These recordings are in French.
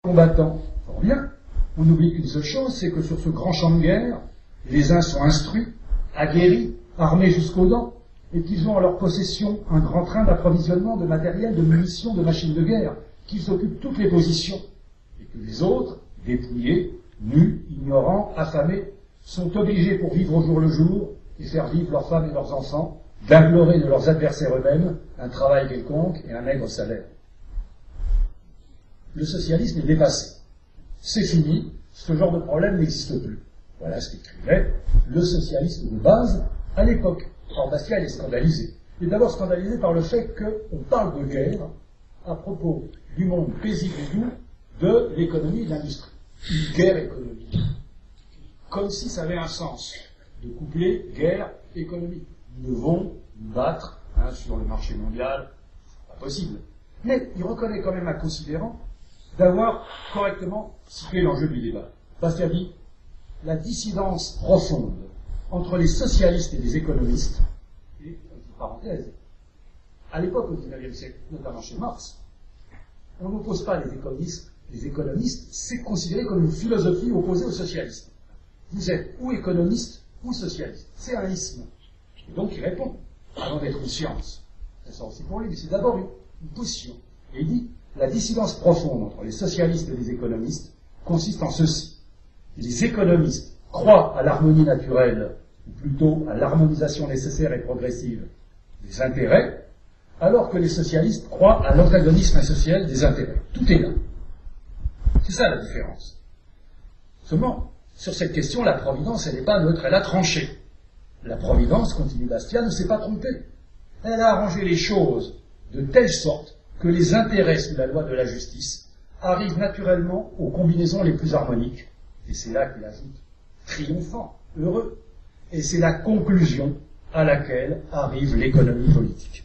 combattants. Fort bien. On oublie qu'une seule chose, c'est que sur ce grand champ de guerre, les uns sont instruits, aguerris, armés jusqu'aux dents, et qu'ils ont en leur possession un grand train d'approvisionnement de matériel, de munitions, de machines de guerre, qu'ils occupent toutes les positions, et que les autres, dépouillés, nus, ignorants, affamés, sont obligés pour vivre au jour le jour et faire vivre leurs femmes et leurs enfants, d'implorer de leurs adversaires eux-mêmes un travail quelconque et un maigre salaire. Le socialisme est dépassé. C'est fini, ce genre de problème n'existe plus. Voilà ce qu'écrivait le socialisme de base à l'époque. Or, Basquiat est scandalisé. Il est d'abord scandalisé par le fait qu'on parle de guerre à propos du monde paisible et doux de l'économie et de l'industrie. Une guerre économique. Comme si ça avait un sens de coupler guerre et économie. Nous devons nous battre sur le marché mondial, c'est pas possible. Mais il reconnaît quand même un considérant d'avoir correctement situé l'enjeu du débat. Basquiat dit la dissidence profonde entre les socialistes et les économistes, et, petite parenthèse, à l'époque, au XIXe siècle, notamment chez Marx, on n'oppose pas les économistes, c'est considéré comme une philosophie opposée au socialisme. Vous êtes ou économiste ou socialiste. C'est un isme. Et donc il répond, avant d'être une science. Ça sort aussi pour lui, mais c'est d'abord une position. Et il dit, la dissidence profonde entre les socialistes et les économistes consiste en ceci. Les économistes croient à l'harmonie naturelle, ou plutôt à l'harmonisation nécessaire et progressive des intérêts, alors que les socialistes croient à l'antagonisme essentiel des intérêts. Tout est là. C'est ça la différence. Seulement, sur cette question, la Providence, elle n'est pas neutre, elle a tranché. La Providence, continue Basquiat, ne s'est pas trompée. Elle a arrangé les choses de telle sorte que les intérêts sous la loi de la justice arrivent naturellement aux combinaisons les plus harmoniques. Et c'est là qu'il ajoute triomphant, heureux. Et c'est la conclusion à laquelle arrive l'économie politique.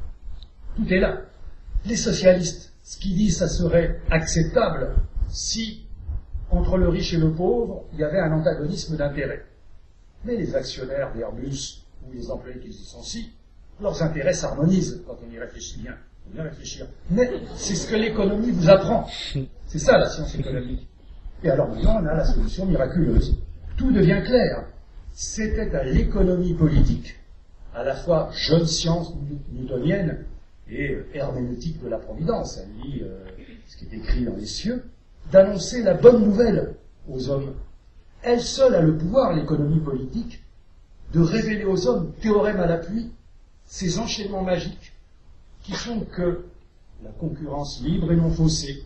Tout est là. Les socialistes, ce qu'ils disent, ça serait acceptable si, entre le riche et le pauvre, il y avait un antagonisme d'intérêts. Mais les actionnaires d'Airbus ou les employés qu'ils licencient, leurs intérêts s'harmonisent quand on y réfléchit bien. Il faut bien réfléchir. Mais c'est ce que l'économie vous apprend. C'est ça la science économique. Et alors maintenant, on a la solution miraculeuse. Tout devient clair. C'était à l'économie politique, à la fois jeune science newtonienne et herméneutique de la Providence, elle lit ce qui est écrit dans les cieux, d'annoncer la bonne nouvelle aux hommes. Elle seule a le pouvoir, l'économie politique, de révéler aux hommes, théorème à l'appui, ces enchaînements magiques qui font que la concurrence libre et non faussée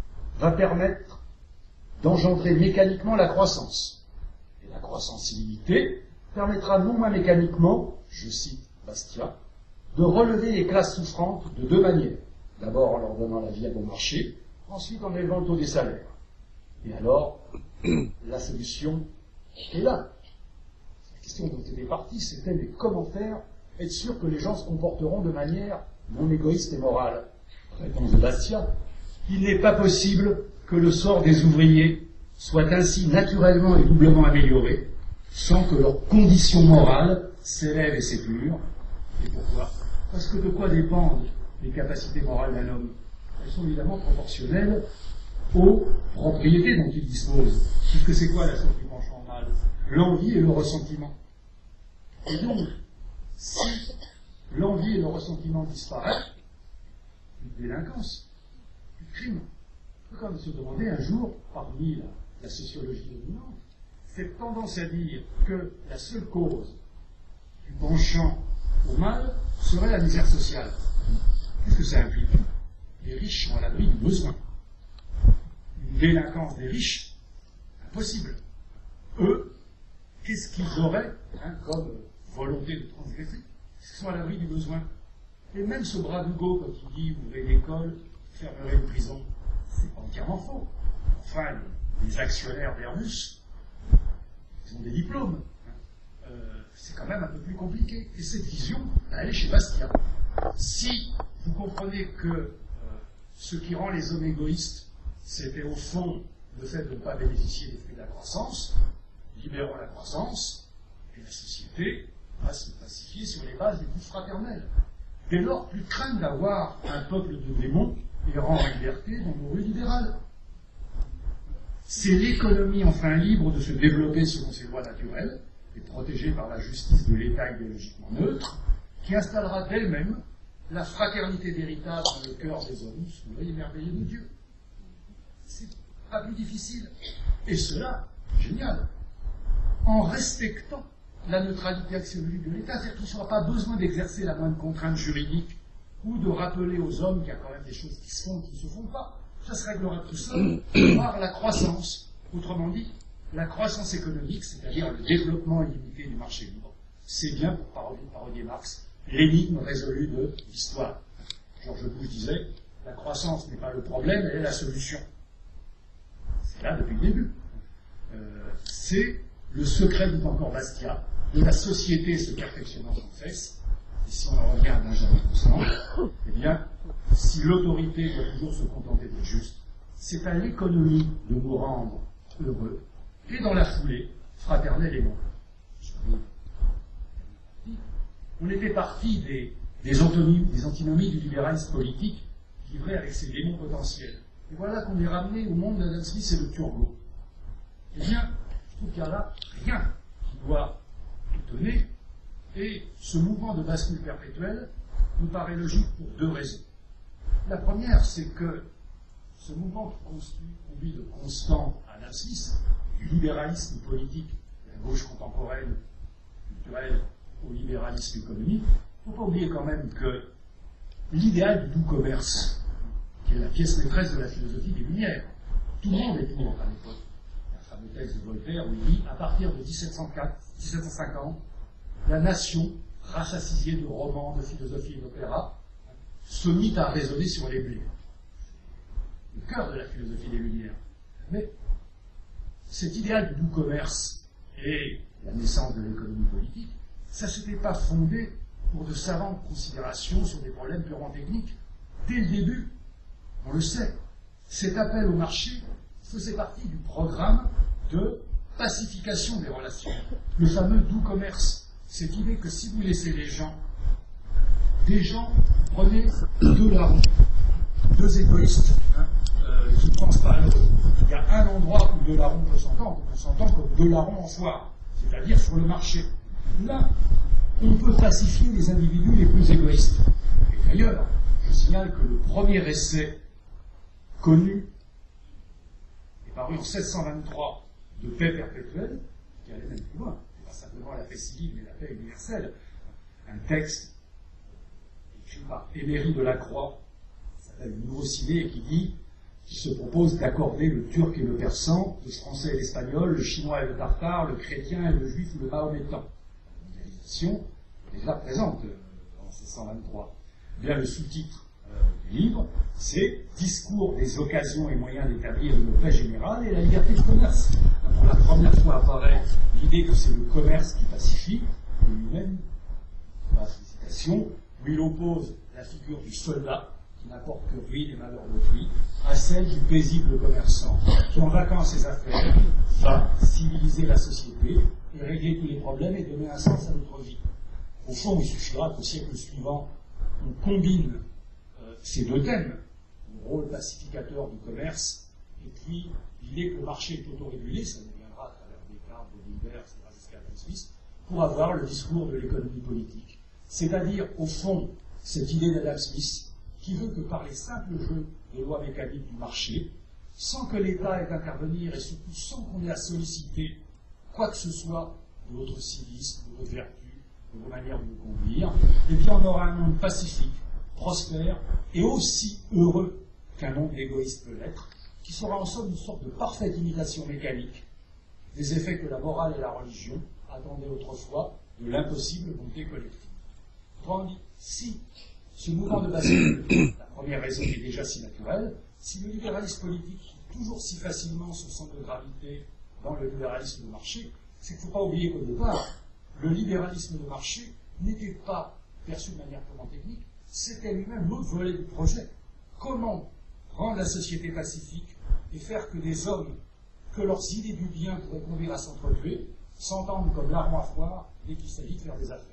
va permettre d'engendrer mécaniquement la croissance. Et la croissance illimitée permettra non moins mécaniquement, je cite Basquiat, de relever les classes souffrantes de deux manières. D'abord en leur donnant la vie à bon marché, ensuite en élevant le taux des salaires. Et alors, la solution est là. La question dont était partie, c'était mais comment faire, être sûr que les gens se comporteront de manière non égoïste et morale. Réponse de Basquiat, il n'est pas possible que le sort des ouvriers soit ainsi naturellement et doublement amélioré, sans que leurs conditions morales s'élèvent et s'épurent. Et pourquoi? Parce que de quoi dépendent les capacités morales d'un homme? Elles sont évidemment proportionnelles aux propriétés dont il dispose. Puisque c'est quoi la chose qui penche en mal? L'envie et le ressentiment. Et donc, si l'envie et le ressentiment disparaissent, plus de délinquance, plus de crime. On peut quand même se demander un jour, parmi la sociologie dominante, cette tendance à dire que la seule cause du penchant au mal serait la misère sociale. Qu'est-ce que ça implique? Les riches sont à l'abri du besoin. Une délinquance des riches, impossible. Eux, qu'est-ce qu'ils auraient comme volonté de transgresser? Ils sont à l'abri du besoin. Et même ce brave Hugo, quand il dit ouvrez une école, fermerez une prison, c'est entièrement faux. Enfin, les actionnaires d'Airbus, ils ont des diplômes. C'est quand même un peu plus compliqué. Et cette vision, elle est chez Basquiat. Si vous comprenez que ce qui rend les hommes égoïstes, c'était au fond le fait de ne pas bénéficier des fruits de la croissance, libérons la croissance, et la société va se pacifier sur les bases d'écoute fraternelle. Dès lors, plus de crainte d'avoir un peuple de démons errant en liberté dans nos rues libérales. C'est l'économie enfin libre de se développer selon ses lois naturelles, et protégée par la justice de l'État idéologiquement neutre, qui installera d'elle-même la fraternité d'héritage dans le cœur des hommes sous l'œil émerveillé de Dieu. C'est pas plus difficile. Et cela, génial, en respectant la neutralité axiologique de l'État, c'est-à-dire qu'il ne sera pas besoin d'exercer la moindre contrainte juridique ou de rappeler aux hommes qu'il y a quand même des choses qui se font et qui ne se font pas. Ça se réglera tout seul par la croissance. Autrement dit, la croissance économique, c'est-à-dire le développement illimité du marché libre, c'est bien, pour parodier Marx, l'énigme résolue de l'histoire. George Bush disait, la croissance n'est pas le problème, elle est la solution. C'est là depuis le début. C'est le secret, dit encore Bastiat, de la société se perfectionnant sans cesse. Et si on en revient à Benjamin Constant, eh bien, si l'autorité doit toujours se contenter d'être juste, c'est à l'économie de nous rendre heureux, et dans la foulée, fraternelle et bon. On était parti des antinomies du libéralisme politique, livré avec ses démons potentiels. Et voilà qu'on est ramené au monde d'Adam Smith et de Turgot. Eh bien, je trouve qu'il y a là rien qui doit étonner, et ce mouvement de bascule perpétuelle nous paraît logique pour deux raisons. La première, c'est que ce mouvement qui conduit de Constant à Adam Smith, du libéralisme politique de la gauche contemporaine, culturelle, au libéralisme économique, il ne faut pas oublier quand même que l'idéal du doux commerce, qui est la pièce maîtresse de la philosophie des Lumières, tout le monde est pour à l'époque. Un fameux texte de Voltaire où il dit, à partir de 1750, la nation, rassasiée de romans, de philosophie et d'opéra, se mit à raisonner sur les blés. Le cœur de la philosophie des Lumières. Mais cet idéal du doux commerce et la naissance de l'économie politique, ça ne s'était pas fondé pour de savantes considérations sur des problèmes purement techniques. Dès le début, on le sait, cet appel au marché faisait partie du programme de pacification des relations. Le fameux doux commerce, cette idée que si vous laissez des gens prenez deux larrons, deux égoïstes, qui ne pensent pas à l'autre. Il y a un endroit où deux larrons peuvent s'entendre, on s'entend comme deux larrons en foire, c'est-à-dire sur le marché. Là, on peut pacifier les individus les plus égoïstes. Et d'ailleurs, je signale que le premier essai connu est paru en 1723 de paix perpétuelle, qui allait même plus loin. C'est pas simplement la paix civile, mais la paix universelle. Un texte écrit par Émery de la Croix, qui s'appelle Le Nouveau Ciné, et qui se propose d'accorder le turc et le persan, le français et l'espagnol, le chinois et le tartare, le chrétien et le juif ou le mahométan. La mondialisation est déjà présente en 1623. Bien, le sous-titre du livre, c'est « Discours des occasions et moyens d'établir une paix générale et la liberté de commerce ». Pour la première fois apparaît l'idée que c'est le commerce qui pacifie, et lui-même, par citation, où il oppose la figure du soldat, qui n'apporte que ruine et malheur d'autrui, à celle du paisible commerçant, qui en vaquant à ses affaires, va civiliser la société et régler tous les problèmes et donner un sens à notre vie. Au fond, il suffira qu'au siècle suivant, on combine ces deux thèmes, le rôle pacificateur du commerce, et puis l'idée que le marché est autorégulé, ça nous viendra à travers Descartes, Baudelaire, etc., jusqu'à Adam Smith, pour avoir le discours de l'économie politique. C'est-à-dire, au fond, cette idée d'Adam Smith, qui veut que par les simples jeux des lois mécaniques du marché, sans que l'État ait à intervenir et surtout sans qu'on ait à solliciter quoi que ce soit de votre civisme, de votre vertu, de vos manières de vous conduire, eh bien on aura un monde pacifique, prospère et aussi heureux qu'un monde égoïste peut l'être, qui sera en somme une sorte de parfaite imitation mécanique des effets que la morale et la religion attendaient autrefois de l'impossible bonté collective. Autrement dit, si ce mouvement de bascule, la première raison qui est déjà si naturelle, si le libéralisme politique trouve toujours si facilement son centre de gravité dans le libéralisme de marché, c'est qu'il ne faut pas oublier qu'au départ, le libéralisme de marché n'était pas perçu de manière purement technique, c'était lui-même l'autre volet du projet. Comment rendre la société pacifique et faire que des hommes, que leurs idées du bien pourraient conduire à s'entretuer, s'entendent comme larrons à foire dès qu'il s'agit de faire des affaires.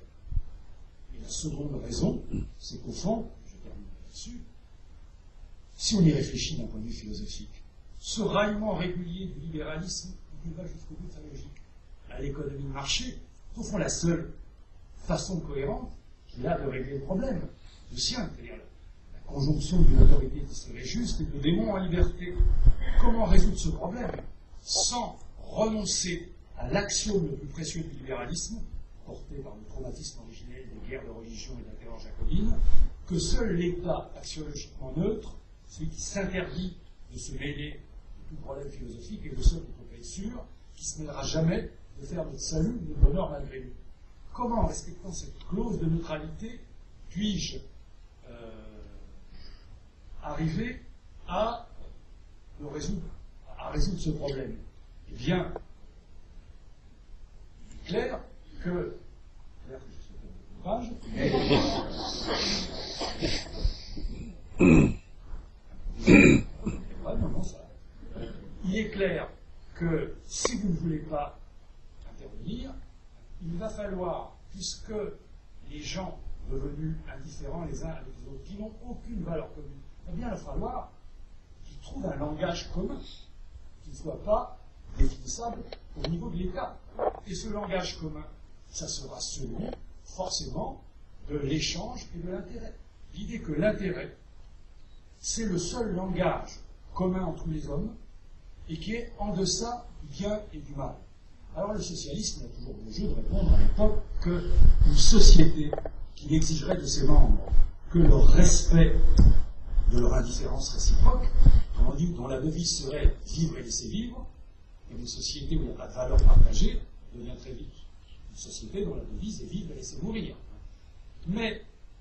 Et la seconde raison, c'est qu'au fond, je termine là-dessus, si on y réfléchit d'un point de vue philosophique, ce raillement régulier du libéralisme qui va jusqu'au bout de sa logique à l'économie de marché, au fond la seule façon cohérente qu'il a de régler le problème, le sien, c'est-à-dire la conjonction d'une autorité qui serait juste et de démons en liberté. Comment résoudre ce problème sans renoncer à l'axiome le plus précieux du libéralisme, porté par le traumatisme originel des guerres de religion et de la terreur jacobine, que seul l'État axiologiquement neutre, celui qui s'interdit de se mêler de tout problème philosophique, est le seul qui peut être sûr, qui ne se mêlera jamais de faire notre salut, notre bonheur malgré nous. Comment, en respectant cette clause de neutralité, puis-je arriver à résoudre ce problème? Eh bien, il est clair que il est clair que si vous ne voulez pas intervenir, il va falloir, puisque les gens devenus indifférents les uns avec les autres, qui n'ont aucune valeur commune, eh bien il va falloir qu'ils trouvent un langage commun qui ne soit pas définissable au niveau de l'État. Et ce langage commun, ça sera celui, forcément, de l'échange et de l'intérêt. L'idée que l'intérêt, c'est le seul langage commun entre les hommes et qui est en deçà du bien et du mal. Alors le socialisme a toujours le jeu de répondre à l'époque qu'une société qui exigerait de ses membres que le respect de leur indifférence réciproque, comment dire, dont la devise serait vivre et laisser vivre, et une société où il n'y a pas de valeur partagée devient très vite une société dont la devise est vivre et laisser mourir. Mais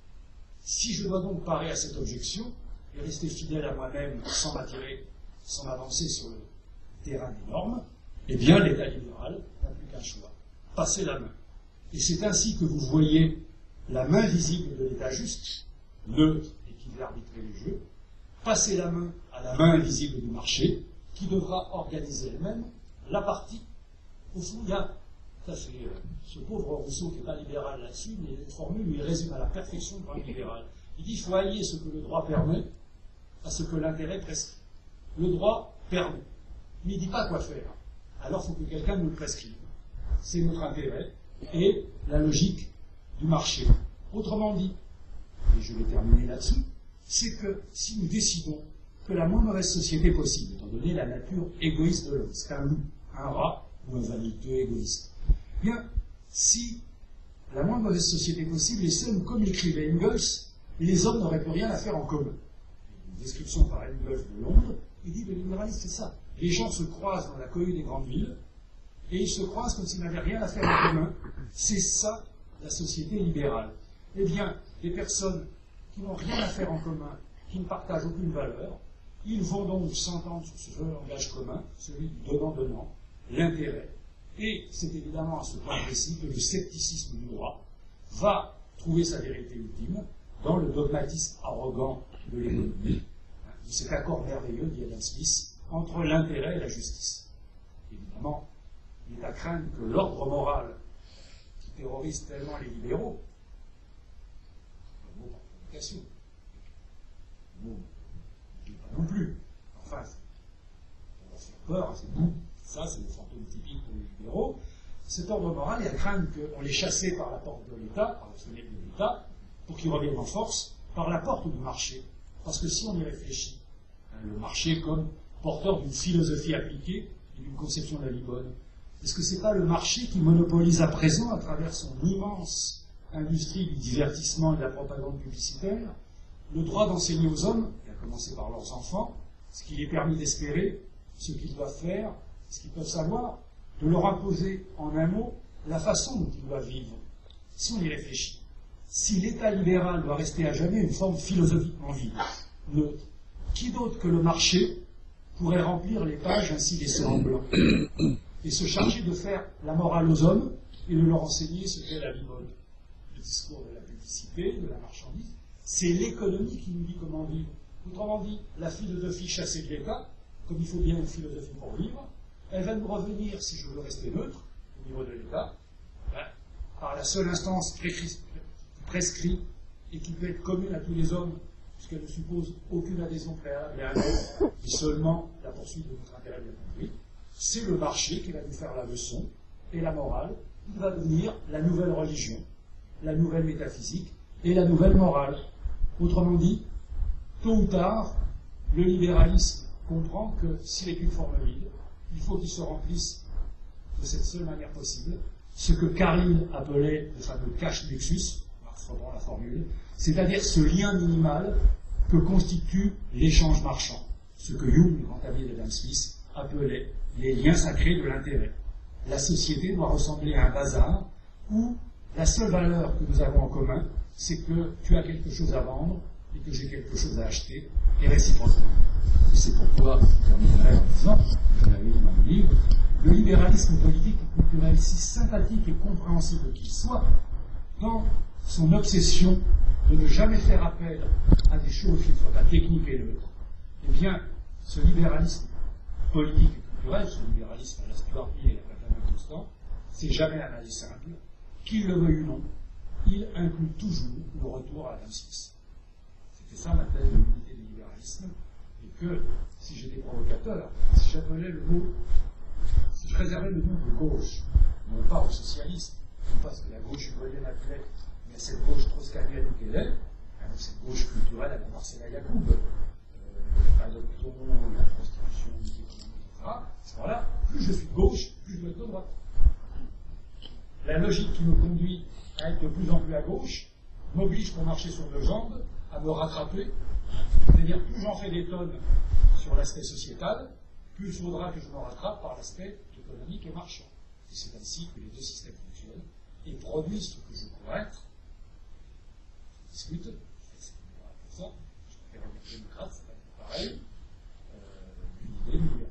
si je dois donc parer à cette objection et rester fidèle à moi-même sans m'attirer, sans m'avancer sur le terrain des normes, eh bien l'État libéral n'a plus qu'un choix, passer la main. Et c'est ainsi que vous voyez la main visible de l'État juste, neutre et qui veut arbitrer les jeux, passer la main à la main invisible du marché, qui devra organiser elle-même la partie. Au fond, il y a, ça c'est ce pauvre Rousseau qui n'est pas libéral là-dessus, mais cette formule lui résume à la perfection le droit libéral. Il dit qu'il faut allier ce que le droit permet à ce que l'intérêt prescrit. Le droit permet, mais il ne dit pas quoi faire. Alors il faut que quelqu'un nous le prescrive. C'est notre intérêt et la logique du marché. Autrement dit, et je vais terminer là-dessus, c'est que si nous décidons que la moins mauvaise société possible, étant donné la nature égoïste de l'homme, c'est un loup, un rat ou un vaniteux égoïste, eh bien, si la moins mauvaise société possible est celle, comme l'écrivait Engels, les hommes n'auraient plus rien à faire en commun. Une description par Engels de Londres, il dit le libéralisme c'est ça. Les gens se croisent dans la cohue des grandes villes, et ils se croisent comme s'ils n'avaient rien à faire en commun. C'est ça, la société libérale. Eh bien, les personnes qui n'ont rien à faire en commun, qui ne partagent aucune valeur, ils vont donc s'entendre sur ce langage commun, celui du donnant-donnant, l'intérêt. Et c'est évidemment à ce point précis que le scepticisme du droit va trouver sa vérité ultime dans le dogmatisme arrogant de l'économie, de cet accord merveilleux, dit Adam Smith, entre l'intérêt et la justice. Évidemment, il est à craindre que l'ordre moral qui terrorise tellement les libéraux, le mot par provocation, le mot pas non plus, enfin, ça va faire peur, c'est bon, ça c'est le fantôme typique pour les libéraux, cet ordre moral, il y a crainte qu'on les chassait par la porte de l'État, par la fenêtre de l'État, pour qu'ils reviennent en force, par la porte du marché. Parce que si on y réfléchit, le marché comme porteur d'une philosophie appliquée et d'une conception de la vie bonne, est-ce que c'est pas le marché qui monopolise à présent, à travers son immense industrie du divertissement et de la propagande publicitaire, le droit d'enseigner aux hommes, et à commencer par leurs enfants, ce qu'il est permis d'espérer, ce qu'ils doivent faire, ce qu'ils peuvent savoir, de leur imposer, en un mot, la façon dont ils doivent vivre. Si on y réfléchit, si l'État libéral doit rester à jamais une forme philosophiquement vide, neutre, qui d'autre que le marché pourrait remplir les pages ainsi laissées en blanc et se charger de faire la morale aux hommes et de leur enseigner ce qu'est la vie bonne? Le discours de la publicité, de la marchandise, c'est l'économie qui nous dit comment vivre. Autrement dit, la philosophie chassée de l'État, comme il faut bien une philosophie pour vivre, elle va nous revenir, si je veux rester neutre, au niveau de l'État, par la seule instance prescrite et qui peut être commune à tous les hommes puisqu'elle ne suppose aucune adhésion préalable à un autre, et seulement la poursuite de notre intérêt bien compris. C'est le marché qui va nous faire la leçon, et la morale, qui va devenir la nouvelle religion, la nouvelle métaphysique, et la nouvelle morale. Autrement dit, tôt ou tard, le libéralisme comprend que s'il n'est qu'une forme vide, il faut qu'il se remplisse de cette seule manière possible, ce que Carlyle appelait le fameux cash nexus, Marx reprend la formule, c'est-à-dire ce lien minimal que constitue l'échange marchand, ce que Hume, le grand ami d'Adam Smith, appelait les liens sacrés de l'intérêt. La société doit ressembler à un bazar où la seule valeur que nous avons en commun, c'est que tu as quelque chose à vendre et que j'ai quelque chose à acheter, et réciproquement. Et c'est pourquoi, je terminerai en disant, je l'avais dit dans mon livre, le libéralisme politique et culturel, si sympathique et compréhensible qu'il soit, dans son obsession de ne jamais faire appel à des choses qui ne soient pas techniques et neutres, eh bien, ce libéralisme politique et culturel, ce libéralisme à la Stuart Mill et à Benjamin Constant, c'est jamais un aller simple, qu'il le veuille ou non, il inclut toujours le retour à Adam Smith. C'était ça ma thèse de l'unité du libéralisme, et que, si j'étais provocateur, si j'appelais le mot, si je réservais le nom de gauche, non pas au socialisme, non pas parce que la gauche uruguayenne appelait, mais à cette gauche trotskanienne qu'elle est, alors cette gauche culturelle à la Marcella Yacoub, l'adoption, la prostitution, l'économie, etc. À ce moment-là, plus je suis de gauche, plus je dois être de droite. La logique qui me conduit à être de plus en plus à gauche m'oblige pour marcher sur deux jambes à me rattraper, c'est-à-dire plus j'en fais des tonnes sur l'aspect sociétal, plus il faudra que je me rattrape par l'aspect économique et marchand. Et c'est ainsi que les deux systèmes fonctionnent et produisent ce que je pourrais être. Je discute, c'est pour ça, je préfère être démocrate, c'est pas pareil, une idée,